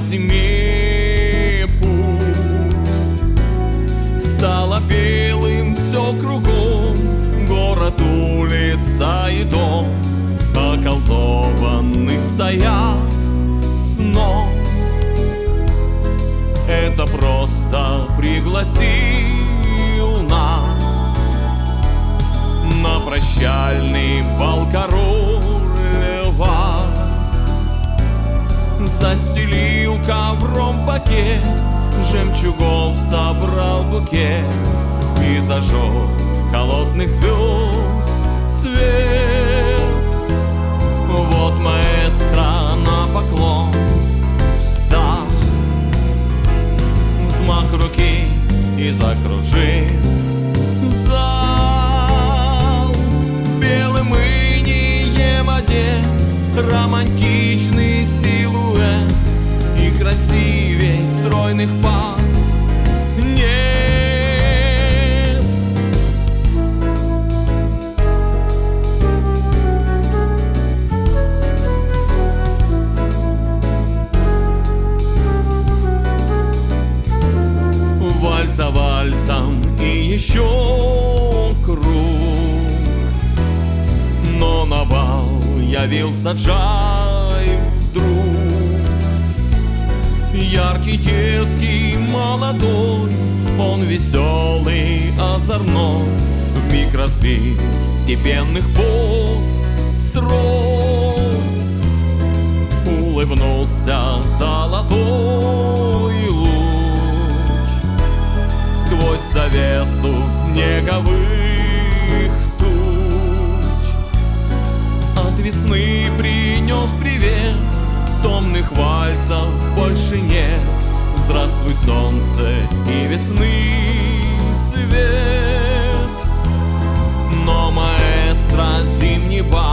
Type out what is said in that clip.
зиме пусть стало белым все кругом, город, улица и дом околдованы стоят сном. Это просто пригласил нас на прощальный бал король вас. Застелил ковром пакет, жемчугов собрал букет и зажег холодных звезд свет. Вот маэстро на поклон встал, взмах руки и закружил зал. Белым инеем одет романтичный силуэт, и красивей стройных пар нет. Вальс за вальсом и еще круг, но на бал явился Джай вдруг. Яркий, дерзкий, молодой, он веселый, озорной, вмиг разбил степенных поз строй. Улыбнулся золотой луч сквозь завесу снеговых туч. От весны принес привет, томных вальсов больше нет. Здравствуй, солнце и весны свет. Но маэстро зимний бал